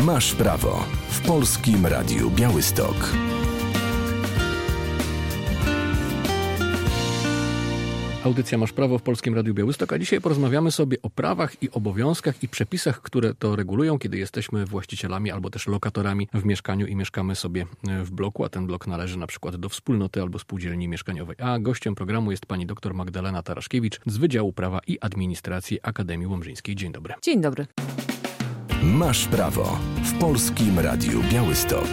Masz prawo w Polskim Radiu Białystok. Audycja Masz prawo w Polskim Radiu Białystok, a dzisiaj porozmawiamy sobie o prawach i obowiązkach i przepisach, które to regulują, kiedy jesteśmy właścicielami albo też lokatorami w mieszkaniu i mieszkamy sobie w bloku, a ten blok należy na przykład do wspólnoty albo spółdzielni mieszkaniowej. A gościem programu jest pani dr Magdalena Taraszkiewicz z Wydziału Prawa i Administracji Akademii Łomżyńskiej. Dzień dobry. Dzień dobry. Masz prawo w Polskim Radiu Białystok.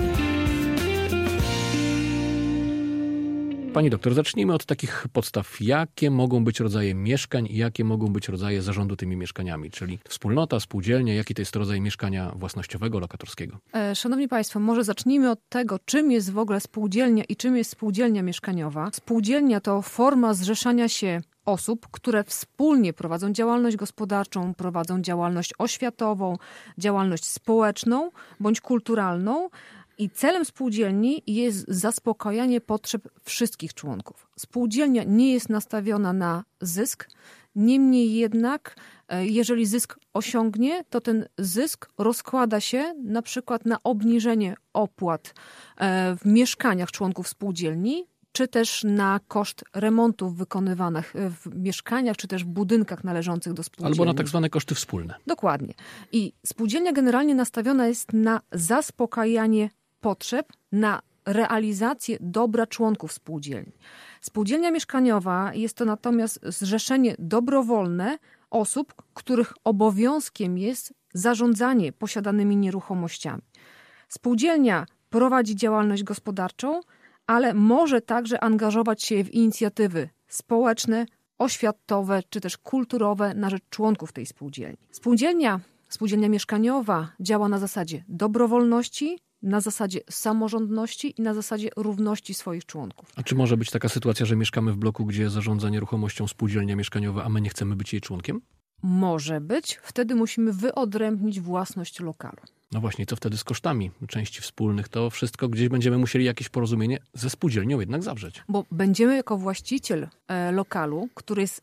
Pani doktor, zacznijmy od takich podstaw. Jakie mogą być rodzaje mieszkań i jakie mogą być rodzaje zarządu tymi mieszkaniami? Czyli wspólnota, spółdzielnia, jaki to jest rodzaj mieszkania własnościowego, lokatorskiego? Szanowni Państwo, może zacznijmy od tego, czym jest w ogóle spółdzielnia i czym jest spółdzielnia mieszkaniowa. Spółdzielnia to forma zrzeszania się osób, które wspólnie prowadzą działalność gospodarczą, prowadzą działalność oświatową, działalność społeczną bądź kulturalną. I celem spółdzielni jest zaspokajanie potrzeb wszystkich członków. Spółdzielnia nie jest nastawiona na zysk, niemniej jednak, jeżeli zysk osiągnie, to ten zysk rozkłada się na przykład na obniżenie opłat w mieszkaniach członków spółdzielni, czy też na koszt remontów wykonywanych w mieszkaniach, czy też w budynkach należących do spółdzielni. Albo na tak zwane koszty wspólne. Dokładnie. I spółdzielnia generalnie nastawiona jest na zaspokajanie potrzeb, na realizację dobra członków spółdzielni. Spółdzielnia mieszkaniowa jest to natomiast zrzeszenie dobrowolne osób, których obowiązkiem jest zarządzanie posiadanymi nieruchomościami. Spółdzielnia prowadzi działalność gospodarczą, ale może także angażować się w inicjatywy społeczne, oświatowe czy też kulturowe na rzecz członków tej spółdzielni. Spółdzielnia mieszkaniowa działa na zasadzie dobrowolności, na zasadzie samorządności i na zasadzie równości swoich członków. A czy może być taka sytuacja, że mieszkamy w bloku, gdzie zarządza nieruchomością spółdzielnia mieszkaniowa, a my nie chcemy być jej członkiem? Może być. Wtedy musimy wyodrębnić własność lokalu. No właśnie, co wtedy z kosztami części wspólnych? To wszystko gdzieś będziemy musieli jakieś porozumienie ze spółdzielnią jednak zawrzeć. Bo będziemy jako właściciel lokalu, który jest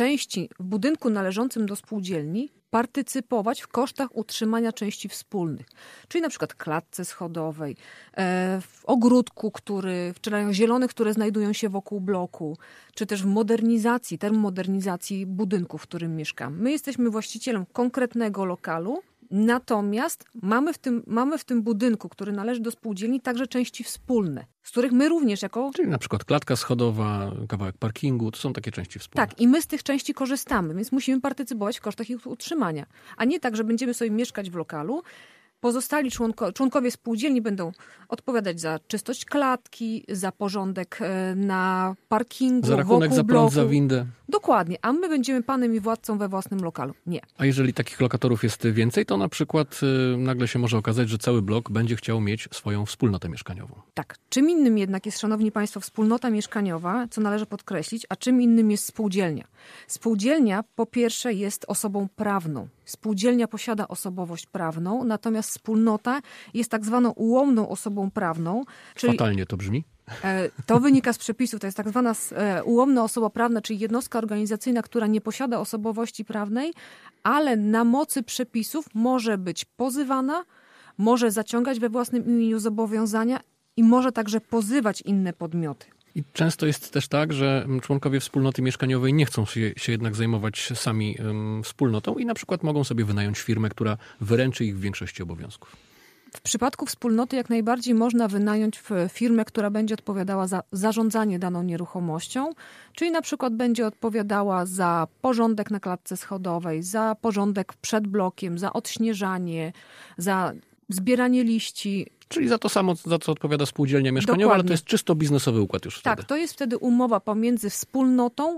w budynku należącym do spółdzielni, partycypować w kosztach utrzymania części wspólnych. Czyli na przykład klatce schodowej, w ogródku, w terenach zielonych, które znajdują się wokół bloku, czy też w termomodernizacji budynku, w którym mieszkamy. My jesteśmy właścicielem konkretnego lokalu, natomiast mamy w tym budynku, który należy do spółdzielni, także części wspólne, z których my również Czyli na przykład klatka schodowa, kawałek parkingu, to są takie części wspólne. Tak, i my z tych części korzystamy, więc musimy partycypować w kosztach ich utrzymania. A nie tak, że będziemy sobie mieszkać w lokalu, pozostali członkowie spółdzielni będą odpowiadać za czystość klatki, za porządek na parkingu, za rachunek wokół za bloku. prąd, za windę. Dokładnie, a my będziemy panem i władcą we własnym lokalu. Nie. A jeżeli takich lokatorów jest więcej, to na przykład nagle się może okazać, że cały blok będzie chciał mieć swoją wspólnotę mieszkaniową. Tak. Czym innym jednak jest, szanowni państwo, wspólnota mieszkaniowa, co należy podkreślić, a czym innym jest spółdzielnia. Spółdzielnia po pierwsze jest osobą prawną. Spółdzielnia posiada osobowość prawną, natomiast wspólnota jest tak zwaną ułomną osobą prawną. Czyli fatalnie to brzmi. To wynika z przepisów. To jest tak zwana ułomna osoba prawna, czyli jednostka organizacyjna, która nie posiada osobowości prawnej, ale na mocy przepisów może być pozywana, może zaciągać we własnym imieniu zobowiązania i może także pozywać inne podmioty. I często jest też tak, że członkowie wspólnoty mieszkaniowej nie chcą się jednak zajmować sami wspólnotą i na przykład mogą sobie wynająć firmę, która wyręczy ich w większości obowiązków. W przypadku wspólnoty jak najbardziej można wynająć firmę, która będzie odpowiadała za zarządzanie daną nieruchomością, czyli na przykład będzie odpowiadała za porządek na klatce schodowej, za porządek przed blokiem, za odśnieżanie, za zbieranie liści. Czyli za to samo, za co odpowiada spółdzielnia mieszkaniowa, Dokładnie. Ale to jest czysto biznesowy układ już wtedy. Tak, to jest wtedy umowa pomiędzy wspólnotą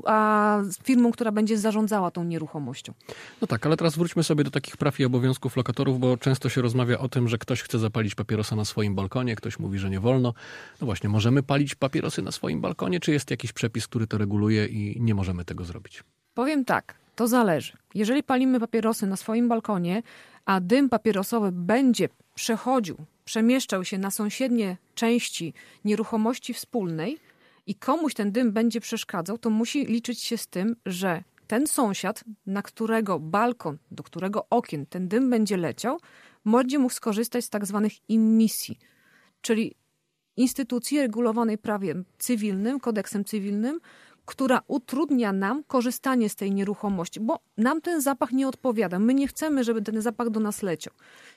a firmą, która będzie zarządzała tą nieruchomością. No tak, ale teraz wróćmy sobie do takich praw i obowiązków lokatorów, bo często się rozmawia o tym, że ktoś chce zapalić papierosa na swoim balkonie, ktoś mówi, że nie wolno. No właśnie, możemy palić papierosy na swoim balkonie, czy jest jakiś przepis, który to reguluje i nie możemy tego zrobić? Powiem tak, to zależy. Jeżeli palimy papierosy na swoim balkonie, a dym papierosowy będzie przemieszczał się na sąsiednie części nieruchomości wspólnej i komuś ten dym będzie przeszkadzał, to musi liczyć się z tym, że ten sąsiad, na którego balkon, do którego okien ten dym będzie leciał, będzie mógł skorzystać z tak zwanych immisji, czyli instytucji regulowanej prawem cywilnym, kodeksem cywilnym, która utrudnia nam korzystanie z tej nieruchomości, bo nam ten zapach nie odpowiada. My nie chcemy, żeby ten zapach do nas leciał.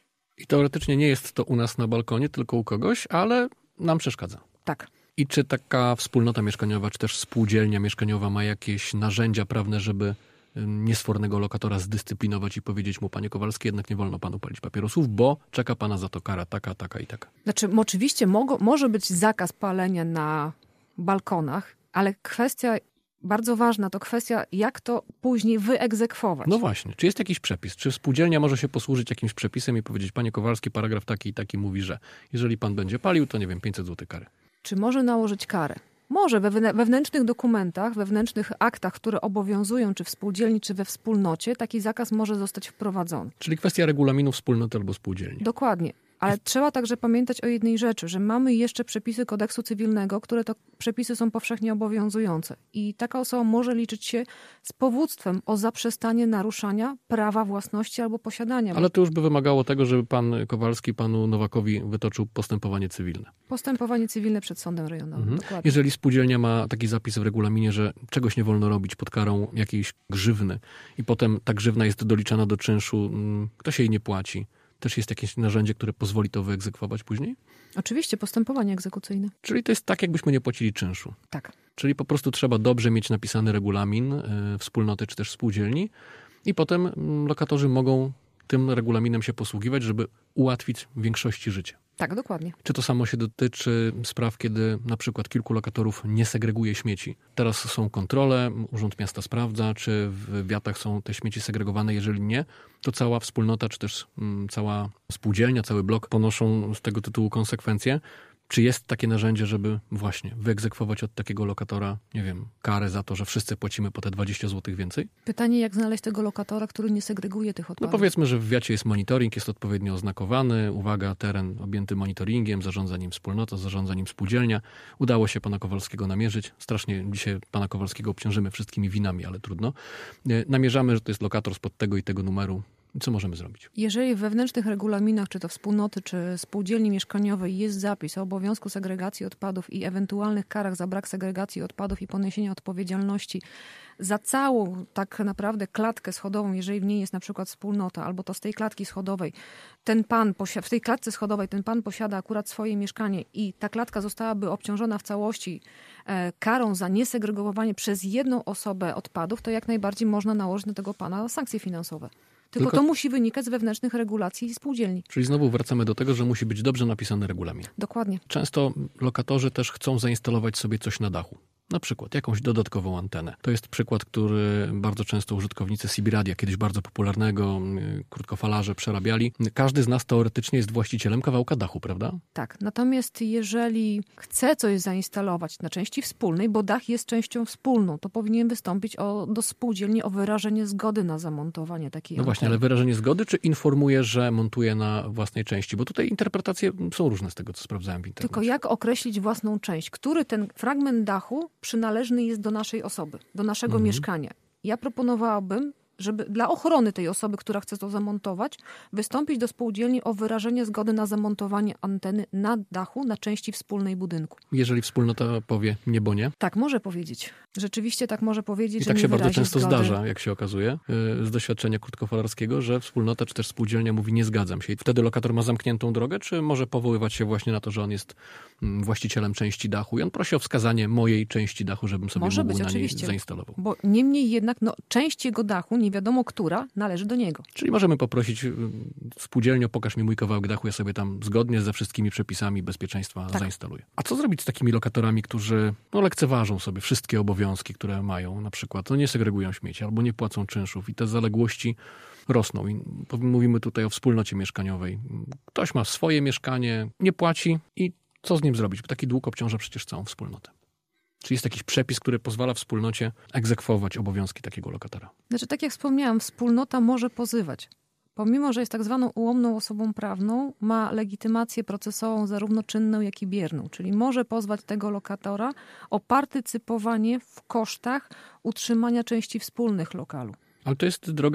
I teoretycznie nie jest to u nas na balkonie, tylko u kogoś, ale nam przeszkadza. Tak. I czy taka wspólnota mieszkaniowa, czy też spółdzielnia mieszkaniowa ma jakieś narzędzia prawne, żeby niesfornego lokatora zdyscyplinować i powiedzieć mu: panie Kowalski, jednak nie wolno panu palić papierosów, bo czeka pana za to kara taka, taka i taka. Znaczy, oczywiście może być zakaz palenia na balkonach, ale kwestia bardzo ważna to kwestia, jak to później wyegzekwować. No właśnie. Czy jest jakiś przepis? Czy spółdzielnia może się posłużyć jakimś przepisem i powiedzieć: panie Kowalski, paragraf taki i taki mówi, że jeżeli pan będzie palił, to 500 zł kary. Czy może nałożyć karę? Może we wewnętrznych dokumentach, wewnętrznych aktach, które obowiązują czy w spółdzielni, czy we wspólnocie, taki zakaz może zostać wprowadzony. Czyli kwestia regulaminu wspólnoty albo spółdzielni. Dokładnie. Ale trzeba także pamiętać o jednej rzeczy, że mamy jeszcze przepisy kodeksu cywilnego, które to przepisy są powszechnie obowiązujące. I taka osoba może liczyć się z powództwem o zaprzestanie naruszania prawa własności albo posiadania. Ale to już by wymagało tego, żeby pan Kowalski panu Nowakowi wytoczył postępowanie cywilne. Postępowanie cywilne przed sądem rejonowym. Dokładnie. Jeżeli spółdzielnia ma taki zapis w regulaminie, że czegoś nie wolno robić pod karą jakiejś grzywny i potem ta grzywna jest doliczana do czynszu, ktoś jej nie płaci, też jest jakieś narzędzie, które pozwoli to wyegzekwować później? Oczywiście, postępowanie egzekucyjne. Czyli to jest tak, jakbyśmy nie płacili czynszu. Tak. Czyli po prostu trzeba dobrze mieć napisany regulamin wspólnoty czy też spółdzielni i potem lokatorzy mogą tym regulaminem się posługiwać, żeby ułatwić większości życie. Tak, dokładnie. Czy to samo się dotyczy spraw, kiedy na przykład kilku lokatorów nie segreguje śmieci? Teraz są kontrole, Urząd Miasta sprawdza, czy w wiatach są te śmieci segregowane. Jeżeli nie, to cała wspólnota, czy też cała spółdzielnia, cały blok ponoszą z tego tytułu konsekwencje. Czy jest takie narzędzie, żeby właśnie wyegzekwować od takiego lokatora, karę za to, że wszyscy płacimy po te 20 zł więcej? Pytanie, jak znaleźć tego lokatora, który nie segreguje tych odpadów? No powiedzmy, że w wiacie jest monitoring, jest odpowiednio oznakowany. Uwaga, teren objęty monitoringiem, zarządza nim wspólnota, zarządza nim spółdzielnia. Udało się pana Kowalskiego namierzyć. Strasznie dzisiaj pana Kowalskiego obciążymy wszystkimi winami, ale trudno. Namierzamy, że to jest lokator spod tego i tego numeru. Co możemy zrobić? Jeżeli w wewnętrznych regulaminach, czy to wspólnoty, czy spółdzielni mieszkaniowej jest zapis o obowiązku segregacji odpadów i ewentualnych karach za brak segregacji odpadów i poniesienia odpowiedzialności za całą tak naprawdę klatkę schodową, jeżeli w niej jest na przykład wspólnota, albo to z tej klatki schodowej w tej klatce schodowej ten pan posiada akurat swoje mieszkanie i ta klatka zostałaby obciążona w całości karą za niesegregowanie przez jedną osobę odpadów, to jak najbardziej można nałożyć na tego pana sankcje finansowe. Tylko to musi wynikać z wewnętrznych regulacji spółdzielni. Czyli znowu wracamy do tego, że musi być dobrze napisany regulamin. Dokładnie. Często lokatorzy też chcą zainstalować sobie coś na dachu. Na przykład jakąś dodatkową antenę. To jest przykład, który bardzo często użytkownicy CB Radia, kiedyś bardzo popularnego, krótkofalarze przerabiali. Każdy z nas teoretycznie jest właścicielem kawałka dachu, prawda? Tak. Natomiast jeżeli chce coś zainstalować na części wspólnej, bo dach jest częścią wspólną, to powinien wystąpić do spółdzielni o wyrażenie zgody na zamontowanie takiej anteny. No właśnie, ale wyrażenie zgody, czy informuje, że montuje na własnej części? Bo tutaj interpretacje są różne z tego, co sprawdzałem w internecie. Tylko jak określić własną część? Który ten fragment dachu przynależny jest do naszej osoby, do naszego mieszkania? Ja proponowałabym, żeby dla ochrony tej osoby, która chce to zamontować, wystąpić do spółdzielni o wyrażenie zgody na zamontowanie anteny na dachu, na części wspólnej budynku. Jeżeli wspólnota powie nie, bo nie? Tak może powiedzieć. Rzeczywiście tak może powiedzieć, I że tak nie się bardzo często zgody. zdarza, jak się okazuje, z doświadczenia krótkofalarskiego, że wspólnota czy też spółdzielnia mówi: nie zgadzam się. I wtedy lokator ma zamkniętą drogę, czy może powoływać się właśnie na to, że on jest właścicielem części dachu i on prosi o wskazanie mojej części dachu, żebym sobie mógł na niej zainstalował. Bo niemniej jednak część jego dachu, nie wiadomo która, należy do niego. Czyli możemy poprosić spółdzielnię: pokaż mi mój kawałek dachu, ja sobie tam zgodnie ze wszystkimi przepisami bezpieczeństwa zainstaluję. A co zrobić z takimi lokatorami, którzy lekceważą sobie wszystkie obowiązki, które mają? Na przykład nie segregują śmieci albo nie płacą czynszów i te zaległości rosną. I mówimy tutaj o wspólnocie mieszkaniowej. Ktoś ma swoje mieszkanie, nie płaci i co z nim zrobić? Bo taki dług obciąża przecież całą wspólnotę. Czy jest jakiś przepis, który pozwala wspólnocie egzekwować obowiązki takiego lokatora? Znaczy, tak jak wspomniałam, wspólnota może pozywać. Pomimo, że jest tak zwaną ułomną osobą prawną, ma legitymację procesową zarówno czynną, jak i bierną. Czyli może pozwać tego lokatora o partycypowanie w kosztach utrzymania części wspólnych lokalu. Ale to jest droga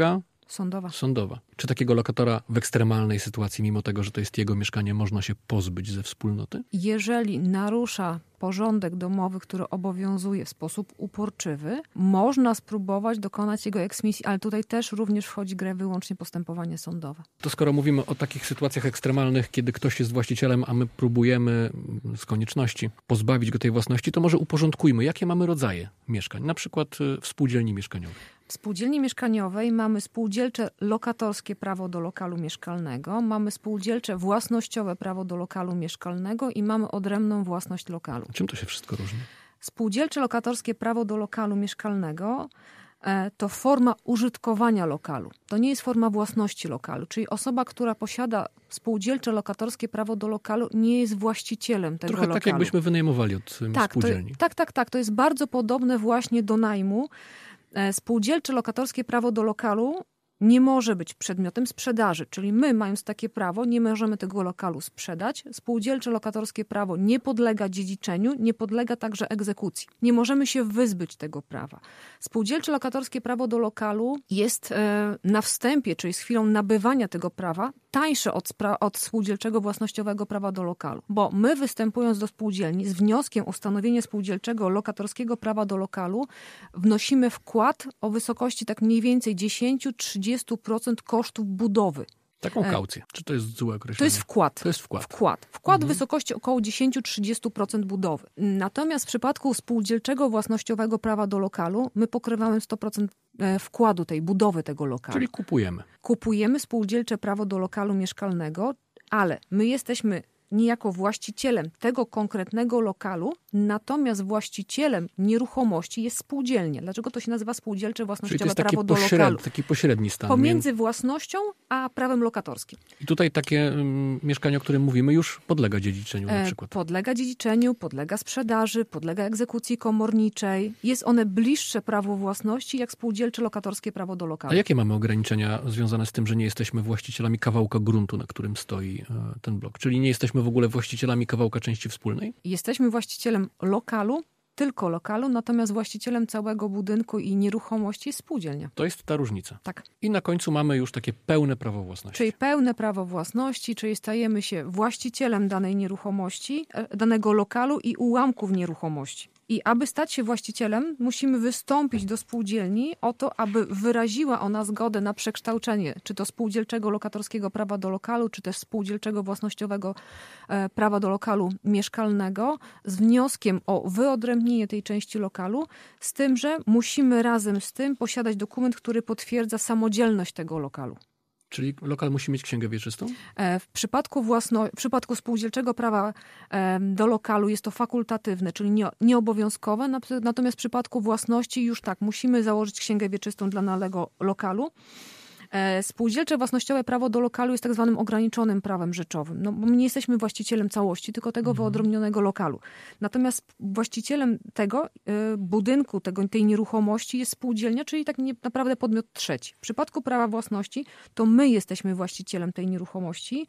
Sądowa. Czy takiego lokatora w ekstremalnej sytuacji, mimo tego, że to jest jego mieszkanie, można się pozbyć ze wspólnoty? Jeżeli narusza porządek domowy, który obowiązuje w sposób uporczywy, można spróbować dokonać jego eksmisji, ale tutaj też również wchodzi w grę wyłącznie postępowanie sądowe. To skoro mówimy o takich sytuacjach ekstremalnych, kiedy ktoś jest właścicielem, a my próbujemy z konieczności pozbawić go tej własności, to może uporządkujmy, jakie mamy rodzaje mieszkań, na przykład w spółdzielni mieszkaniowej. W spółdzielni mieszkaniowej mamy spółdzielcze lokatorskie prawo do lokalu mieszkalnego, mamy spółdzielcze własnościowe prawo do lokalu mieszkalnego i mamy odrębną własność lokalu. Czym to się wszystko różni? Spółdzielcze lokatorskie prawo do lokalu mieszkalnego to forma użytkowania lokalu. To nie jest forma własności lokalu, czyli osoba, która posiada spółdzielcze lokatorskie prawo do lokalu, nie jest właścicielem tego lokalu. Trochę tak, jakbyśmy wynajmowali od spółdzielni. Tak. To jest bardzo podobne właśnie do najmu. Spółdzielcze lokatorskie prawo do lokalu nie może być przedmiotem sprzedaży, czyli my, mając takie prawo, nie możemy tego lokalu sprzedać. Spółdzielcze lokatorskie prawo nie podlega dziedziczeniu, nie podlega także egzekucji. Nie możemy się wyzbyć tego prawa. Spółdzielcze lokatorskie prawo do lokalu jest na wstępie, czyli z chwilą nabywania tego prawa, tańsze od spółdzielczego własnościowego prawa do lokalu. Bo my, występując do spółdzielni z wnioskiem o ustanowienie spółdzielczego lokatorskiego prawa do lokalu, wnosimy wkład o wysokości tak mniej więcej 10-30% kosztów budowy. Taką kaucję. Czy to jest złe określenie? To jest wkład. Wkład w wysokości około 10-30% budowy. Natomiast w przypadku spółdzielczego własnościowego prawa do lokalu my pokrywamy 100% wkładu tej budowy tego lokalu. Czyli kupujemy. Kupujemy spółdzielcze prawo do lokalu mieszkalnego, ale my jesteśmy niejako właścicielem tego konkretnego lokalu, natomiast właścicielem nieruchomości jest spółdzielnia. Dlaczego to się nazywa spółdzielcze własnościowe prawo do lokalu? Taki pośredni stan. Pomiędzy własnością a prawem lokatorskim. I tutaj takie mieszkanie, o którym mówimy, już podlega dziedziczeniu na przykład. Podlega dziedziczeniu, podlega sprzedaży, podlega egzekucji komorniczej. Jest one bliższe prawu własności jak spółdzielcze lokatorskie prawo do lokalu. A jakie mamy ograniczenia związane z tym, że nie jesteśmy właścicielami kawałka gruntu, na którym stoi ten blok? Czyli nie jesteśmy w ogóle właścicielami kawałka części wspólnej? Jesteśmy właścicielem lokalu, tylko lokalu, natomiast właścicielem całego budynku i nieruchomości jest spółdzielnia. To jest ta różnica. Tak. I na końcu mamy już takie pełne prawo własności. Czyli pełne prawo własności, czyli stajemy się właścicielem danej nieruchomości, danego lokalu i ułamków nieruchomości. I aby stać się właścicielem, musimy wystąpić do spółdzielni o to, aby wyraziła ona zgodę na przekształcenie czy to spółdzielczego lokatorskiego prawa do lokalu, czy też spółdzielczego własnościowego prawa do lokalu mieszkalnego z wnioskiem o wyodrębnienie tej części lokalu, z tym, że musimy razem z tym posiadać dokument, który potwierdza samodzielność tego lokalu. Czyli lokal musi mieć księgę wieczystą? W przypadku spółdzielczego prawa do lokalu jest to fakultatywne, czyli nieobowiązkowe, natomiast w przypadku własności już tak, musimy założyć księgę wieczystą dla danego lokalu. Spółdzielcze własnościowe prawo do lokalu jest tak zwanym ograniczonym prawem rzeczowym. No, bo my nie jesteśmy właścicielem całości, tylko tego wyodrębnionego lokalu. Natomiast właścicielem tego budynku, tej nieruchomości jest spółdzielnia, czyli tak naprawdę podmiot trzeci. W przypadku prawa własności to my jesteśmy właścicielem tej nieruchomości.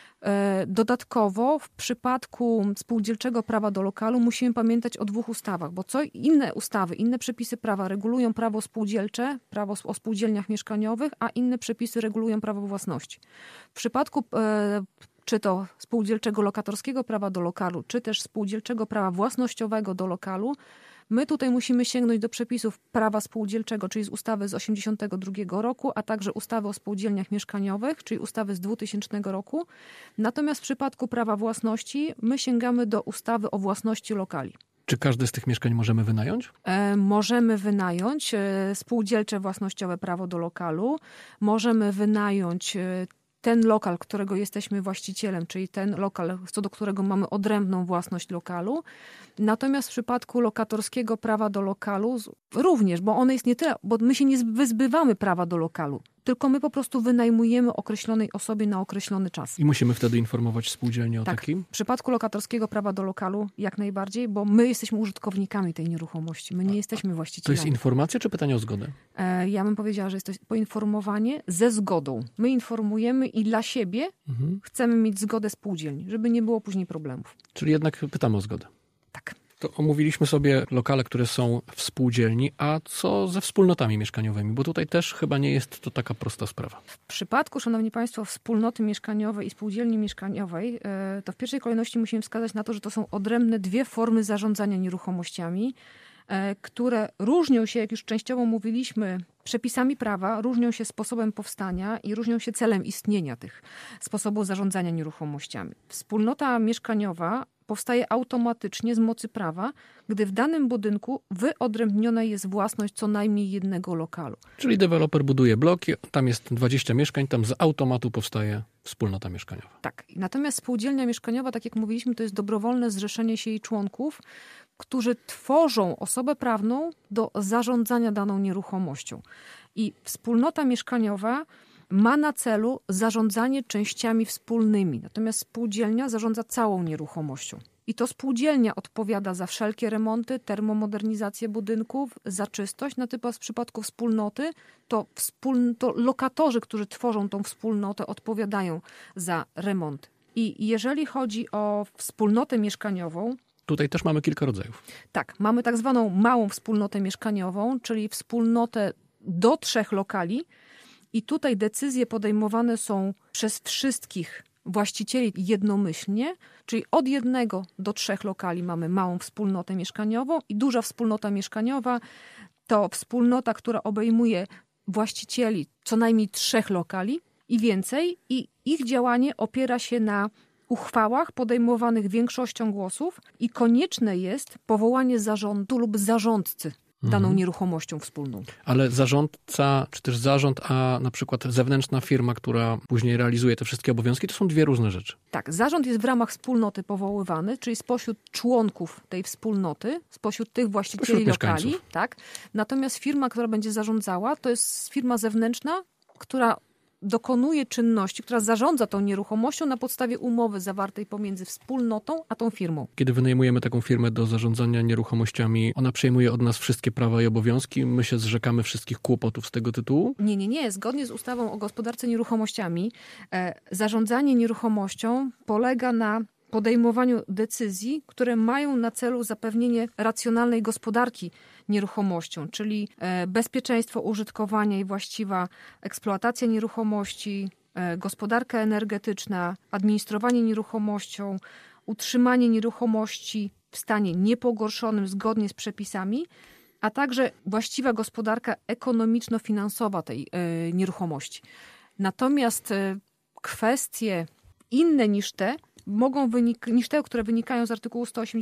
Dodatkowo w przypadku spółdzielczego prawa do lokalu musimy pamiętać o dwóch ustawach, bo inne ustawy, inne przepisy prawa regulują prawo spółdzielcze, prawo o spółdzielniach mieszkaniowych, a inne przepisy regulują prawo własności. W przypadku czy to spółdzielczego lokatorskiego prawa do lokalu, czy też spółdzielczego prawa własnościowego do lokalu, my tutaj musimy sięgnąć do przepisów prawa spółdzielczego, czyli z ustawy z 1982 roku, a także ustawy o spółdzielniach mieszkaniowych, czyli ustawy z 2000 roku. Natomiast w przypadku prawa własności my sięgamy do ustawy o własności lokali. Czy każde z tych mieszkań możemy wynająć? Możemy wynająć spółdzielcze własnościowe prawo do lokalu, możemy wynająć ten lokal, którego jesteśmy właścicielem, czyli ten lokal, co do którego mamy odrębną własność lokalu. Natomiast w przypadku lokatorskiego prawa do lokalu również, bo ono jest nie tyle, bo my się nie wyzbywamy prawa do lokalu, tylko my po prostu wynajmujemy określonej osobie na określony czas. I musimy wtedy informować spółdzielnię o tak, takim? W przypadku lokatorskiego prawa do lokalu jak najbardziej, bo my jesteśmy użytkownikami tej nieruchomości. My nie jesteśmy właścicielami. To jest informacja czy pytanie o zgodę? Ja bym powiedziała, że jest to poinformowanie ze zgodą. My informujemy i dla siebie chcemy mieć zgodę spółdzielni, żeby nie było później problemów. Czyli jednak pytamy o zgodę. Tak. To omówiliśmy sobie lokale, które są w spółdzielni, a co ze wspólnotami mieszkaniowymi? Bo tutaj też chyba nie jest to taka prosta sprawa. W przypadku, szanowni państwo, wspólnoty mieszkaniowej i spółdzielni mieszkaniowej, to w pierwszej kolejności musimy wskazać na to, że to są odrębne dwie formy zarządzania nieruchomościami, które różnią się, jak już częściowo mówiliśmy, przepisami prawa, różnią się sposobem powstania i różnią się celem istnienia tych sposobów zarządzania nieruchomościami. Wspólnota mieszkaniowa powstaje automatycznie z mocy prawa, gdy w danym budynku wyodrębniona jest własność co najmniej jednego lokalu. Czyli deweloper buduje bloki, tam jest 20 mieszkań, tam z automatu powstaje wspólnota mieszkaniowa. Tak. Natomiast spółdzielnia mieszkaniowa, tak jak mówiliśmy, to jest dobrowolne zrzeszenie się jej członków, którzy tworzą osobę prawną do zarządzania daną nieruchomością. I wspólnota mieszkaniowa ma na celu zarządzanie częściami wspólnymi. Natomiast spółdzielnia zarządza całą nieruchomością. I to spółdzielnia odpowiada za wszelkie remonty, termomodernizację budynków, za czystość. Natomiast w przypadku wspólnoty to lokatorzy, którzy tworzą tą wspólnotę, odpowiadają za remont. I jeżeli chodzi o wspólnotę mieszkaniową, tutaj też mamy kilka rodzajów. Tak, mamy tak zwaną małą wspólnotę mieszkaniową, czyli wspólnotę do 3 lokali. I tutaj decyzje podejmowane są przez wszystkich właścicieli jednomyślnie, czyli od 1 do 3 lokali mamy małą wspólnotę mieszkaniową i duża wspólnota mieszkaniowa to wspólnota, która obejmuje właścicieli co najmniej 3 lokali i więcej i ich działanie opiera się na uchwałach podejmowanych większością głosów i konieczne jest powołanie zarządu lub zarządcy daną nieruchomością wspólną. Ale zarządca, czy też zarząd, a na przykład zewnętrzna firma, która później realizuje te wszystkie obowiązki, to są dwie różne rzeczy. Tak, zarząd jest w ramach wspólnoty powoływany, czyli spośród członków tej wspólnoty, spośród tych właścicieli lokali. Tak. Natomiast firma, która będzie zarządzała, to jest firma zewnętrzna, która dokonuje czynności, która zarządza tą nieruchomością na podstawie umowy zawartej pomiędzy wspólnotą a tą firmą. Kiedy wynajmujemy taką firmę do zarządzania nieruchomościami, ona przejmuje od nas wszystkie prawa i obowiązki, my się zrzekamy wszystkich kłopotów z tego tytułu? Nie. Zgodnie z ustawą o gospodarce nieruchomościami zarządzanie nieruchomością polega na podejmowaniu decyzji, które mają na celu zapewnienie racjonalnej gospodarki nieruchomością, czyli bezpieczeństwo użytkowania i właściwa eksploatacja nieruchomości, gospodarka energetyczna, administrowanie nieruchomością, utrzymanie nieruchomości w stanie niepogorszonym zgodnie z przepisami, a także właściwa gospodarka ekonomiczno-finansowa tej nieruchomości. Natomiast kwestie inne niż te, niż te, które wynikają z artykułu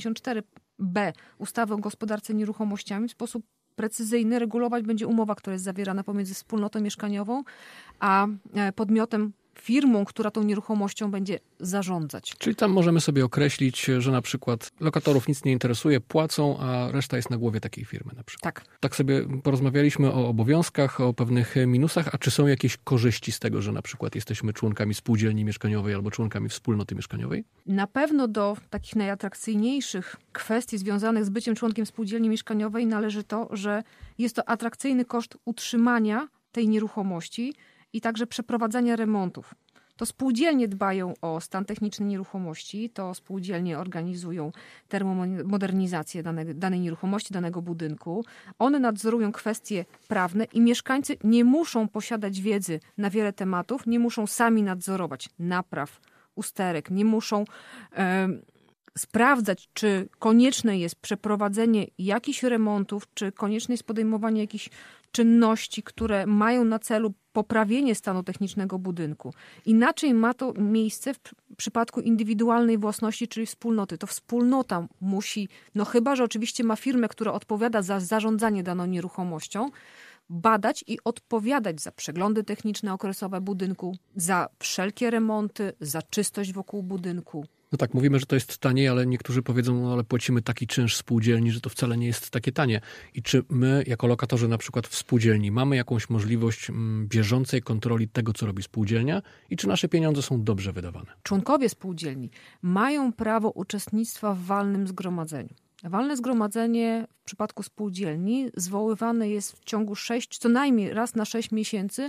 184b ustawy o gospodarce nieruchomościami, w sposób precyzyjny regulować będzie umowa, która jest zawierana pomiędzy wspólnotą mieszkaniową a podmiotem, firmą, która tą nieruchomością będzie zarządzać. Czyli tam możemy sobie określić, że na przykład lokatorów nic nie interesuje, płacą, a reszta jest na głowie takiej firmy na przykład. Tak sobie porozmawialiśmy o obowiązkach, o pewnych minusach, a czy są jakieś korzyści z tego, że na przykład jesteśmy członkami spółdzielni mieszkaniowej albo członkami wspólnoty mieszkaniowej? Na pewno do takich najatrakcyjniejszych kwestii związanych z byciem członkiem spółdzielni mieszkaniowej należy to, że jest to atrakcyjny koszt utrzymania tej nieruchomości i także przeprowadzania remontów. To spółdzielnie dbają o stan techniczny nieruchomości, to spółdzielnie organizują termomodernizację danej nieruchomości, danego budynku. One nadzorują kwestie prawne i mieszkańcy nie muszą posiadać wiedzy na wiele tematów, nie muszą sami nadzorować napraw, usterek, nie muszą sprawdzać, czy konieczne jest przeprowadzenie jakichś remontów, czy konieczne jest podejmowanie jakichś czynności, które mają na celu poprawienie stanu technicznego budynku. Inaczej ma to miejsce w przypadku indywidualnej własności, czyli wspólnoty. To wspólnota musi, chyba że oczywiście ma firmę, która odpowiada za zarządzanie daną nieruchomością, badać i odpowiadać za przeglądy techniczne okresowe budynku, za wszelkie remonty, za czystość wokół budynku. No tak, mówimy, że to jest taniej, ale niektórzy powiedzą, ale płacimy taki czynsz spółdzielni, że to wcale nie jest takie tanie. I czy my, jako lokatorzy na przykład w spółdzielni, mamy jakąś możliwość bieżącej kontroli tego, co robi spółdzielnia i czy nasze pieniądze są dobrze wydawane? Członkowie spółdzielni mają prawo uczestnictwa w walnym zgromadzeniu. Walne zgromadzenie w przypadku spółdzielni zwoływane jest w ciągu co najmniej raz na 6 miesięcy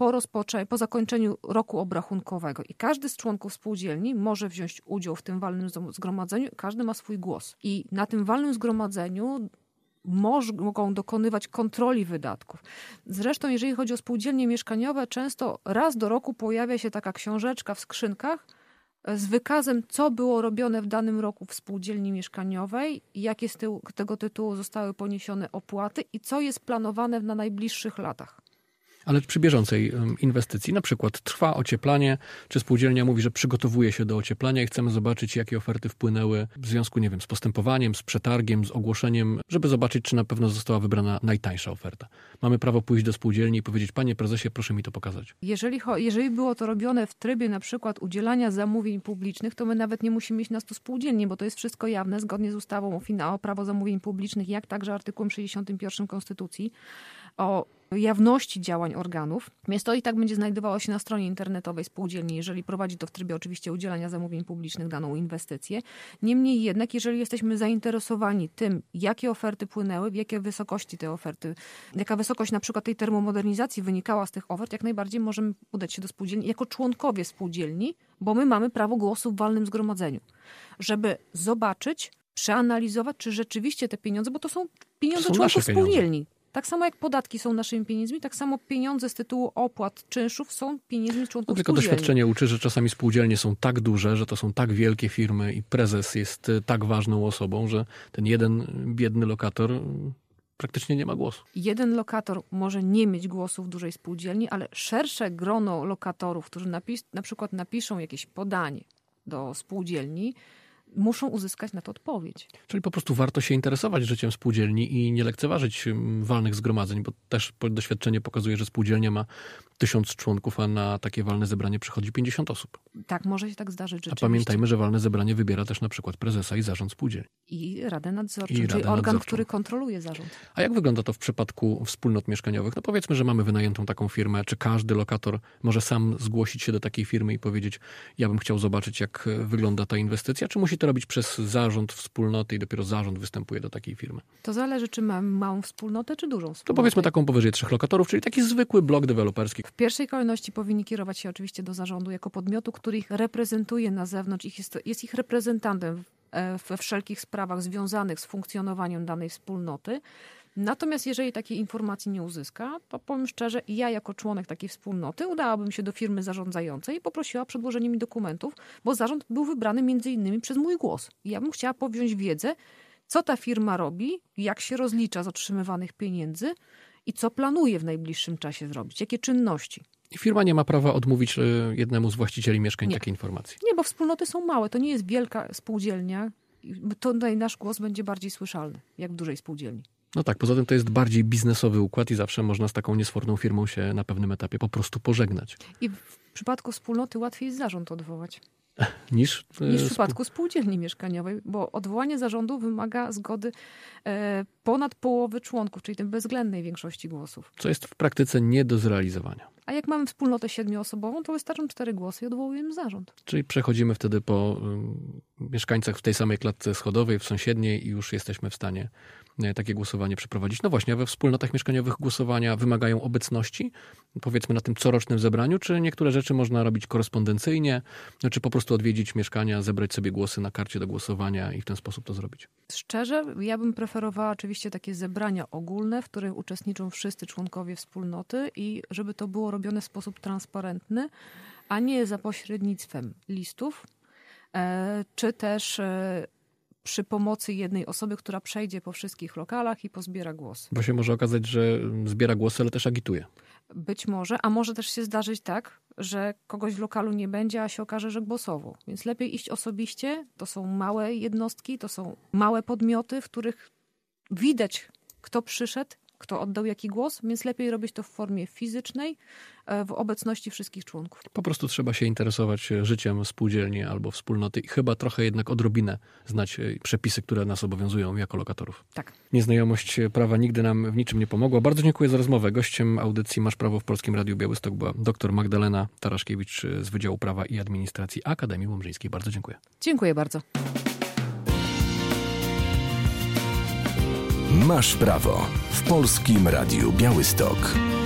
po zakończeniu roku obrachunkowego. I każdy z członków spółdzielni może wziąć udział w tym walnym zgromadzeniu. Każdy ma swój głos. I na tym walnym zgromadzeniu mogą dokonywać kontroli wydatków. Zresztą, jeżeli chodzi o spółdzielnie mieszkaniowe, często raz do roku pojawia się taka książeczka w skrzynkach z wykazem, co było robione w danym roku w spółdzielni mieszkaniowej, jakie z tego tytułu zostały poniesione opłaty i co jest planowane na najbliższych latach. Ale przy bieżącej inwestycji, na przykład trwa ocieplanie, czy spółdzielnia mówi, że przygotowuje się do ocieplania i chcemy zobaczyć, jakie oferty wpłynęły w związku, nie wiem, z postępowaniem, z przetargiem, z ogłoszeniem, żeby zobaczyć, czy na pewno została wybrana najtańsza oferta. Mamy prawo pójść do spółdzielni i powiedzieć: panie prezesie, proszę mi to pokazać. Jeżeli było to robione w trybie na przykład udzielania zamówień publicznych, to my nawet nie musimy iść na 100 spółdzielni, bo to jest wszystko jawne, zgodnie z ustawą o prawo zamówień publicznych, jak także artykułem 61 Konstytucji o jawności działań organów. Więc to i tak będzie znajdowało się na stronie internetowej spółdzielni, jeżeli prowadzi to w trybie oczywiście udzielania zamówień publicznych daną inwestycję. Niemniej jednak, jeżeli jesteśmy zainteresowani tym, jakie oferty płynęły, w jakiej wysokości te oferty, jaka wysokość na przykład tej termomodernizacji wynikała z tych ofert, jak najbardziej możemy udać się do spółdzielni jako członkowie spółdzielni, bo my mamy prawo głosu w walnym zgromadzeniu, żeby zobaczyć, przeanalizować, czy rzeczywiście te pieniądze, bo to są pieniądze członków spółdzielni. Tak samo jak podatki są naszymi pieniędzmi, tak samo pieniądze z tytułu opłat, czynszów są pieniędzmi członków tylko spółdzielni. Doświadczenie uczy, że czasami spółdzielnie są tak duże, że to są tak wielkie firmy i prezes jest tak ważną osobą, że ten jeden biedny lokator praktycznie nie ma głosu. Jeden lokator może nie mieć głosu w dużej spółdzielni, ale szersze grono lokatorów, którzy na przykład napiszą jakieś podanie do spółdzielni, muszą uzyskać na to odpowiedź. Czyli po prostu warto się interesować życiem spółdzielni i nie lekceważyć walnych zgromadzeń, bo też doświadczenie pokazuje, że spółdzielnia ma 1000 członków, a na takie walne zebranie przychodzi 50 osób. Tak, może się tak zdarzyć rzeczywiście. A pamiętajmy, że walne zebranie wybiera też na przykład prezesa i zarząd spółdzielni. I Radę Nadzorczą, czyli organ, który kontroluje zarząd. A jak wygląda to w przypadku wspólnot mieszkaniowych? No powiedzmy, że mamy wynajętą taką firmę. Czy każdy lokator może sam zgłosić się do takiej firmy i powiedzieć: ja bym chciał zobaczyć, jak wygląda ta inwestycja? Czy musi to robić przez zarząd wspólnoty i dopiero zarząd występuje do takiej firmy? To zależy, czy mamy małą wspólnotę, czy dużą wspólnotę. To powiedzmy taką powyżej 3 lokatorów, czyli taki zwykły blok deweloperski. W pierwszej kolejności powinni kierować się oczywiście do zarządu jako podmiotu, który ich reprezentuje na zewnątrz, jest ich reprezentantem we wszelkich sprawach związanych z funkcjonowaniem danej wspólnoty. Natomiast jeżeli takiej informacji nie uzyska, to powiem szczerze, ja jako członek takiej wspólnoty udałabym się do firmy zarządzającej i poprosiła o przedłożenie mi dokumentów, bo zarząd był wybrany między innymi przez mój głos. I ja bym chciała powziąć wiedzę, co ta firma robi, jak się rozlicza z otrzymywanych pieniędzy i co planuje w najbliższym czasie zrobić, jakie czynności. I firma nie ma prawa odmówić jednemu z właścicieli mieszkań takiej informacji. Nie, bo wspólnoty są małe. To nie jest wielka spółdzielnia. To tutaj nasz głos będzie bardziej słyszalny, jak w dużej spółdzielni. No tak, poza tym to jest bardziej biznesowy układ i zawsze można z taką niesforną firmą się na pewnym etapie po prostu pożegnać. I w przypadku wspólnoty łatwiej jest zarząd odwołać. Niż w przypadku spółdzielni mieszkaniowej, bo odwołanie zarządu wymaga zgody ponad połowy członków, czyli tej bezwzględnej większości głosów. Co jest w praktyce nie do zrealizowania. A jak mamy wspólnotę 7-osobową, to wystarczą 4 głosy i odwołujemy zarząd. Czyli przechodzimy wtedy po mieszkańcach w tej samej klatce schodowej, w sąsiedniej i już jesteśmy w stanie takie głosowanie przeprowadzić. No właśnie, a we wspólnotach mieszkaniowych głosowania wymagają obecności, powiedzmy na tym corocznym zebraniu, czy niektóre rzeczy można robić korespondencyjnie, czy po prostu odwiedzić mieszkania, zebrać sobie głosy na karcie do głosowania i w ten sposób to zrobić? Szczerze, ja bym preferowała oczywiście takie zebrania ogólne, w których uczestniczą wszyscy członkowie wspólnoty i żeby to było robione w sposób transparentny, a nie za pośrednictwem listów, czy też przy pomocy jednej osoby, która przejdzie po wszystkich lokalach i pozbiera głosy. Bo się może okazać, że zbiera głosy, ale też agituje. Być może, a może też się zdarzyć tak, że kogoś w lokalu nie będzie, a się okaże, że głosował. Więc lepiej iść osobiście. To są małe jednostki, to są małe podmioty, w których widać, kto przyszedł, kto oddał jaki głos, więc lepiej robić to w formie fizycznej, w obecności wszystkich członków. Po prostu trzeba się interesować życiem spółdzielni albo wspólnoty i chyba trochę jednak odrobinę znać przepisy, które nas obowiązują jako lokatorów. Tak. Nieznajomość prawa nigdy nam w niczym nie pomogła. Bardzo dziękuję za rozmowę. Gościem audycji Masz Prawo w Polskim Radiu Białystok była dr Magdalena Taraszkiewicz z Wydziału Prawa i Administracji Akademii Łomżyńskiej. Bardzo dziękuję. Dziękuję bardzo. Masz prawo w Polskim Radiu Białystok.